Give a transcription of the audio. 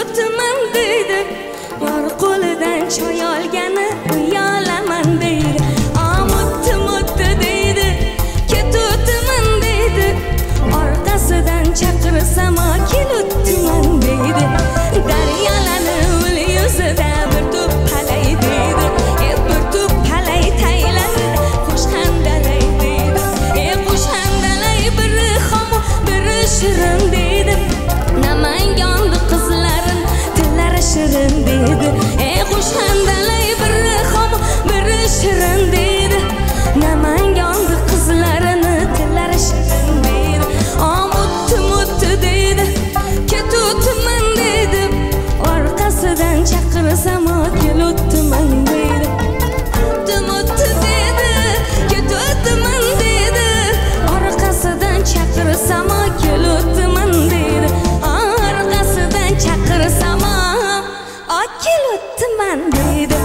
ketutaman deydi. Yor qo'lidan choy olgani uyalaman deydi. Muttu deydi, ketutaman deydi. Orqasidan chaqirsam kelutaman deydi. Daryolarni ul yuzida bir tup palay deydi. Bir tup palay taylar qush handalay deydi. Qush handalay biri xom biri shirin deydi. Namanganni qizlarin tillari shirin deydi. Qush handalay biri xom biri shirin deydi. Namanganni qizlarini tillari shirin deydi. Muttu deydi, ketutaman deydi. Orqasidan chaqirsam kelutaman deydi. Muttu deydi, ketutaman deydi. Orqasidan chaqirsam kelutaman deydi. Orqasidan chaqirsam kelutaman deydi.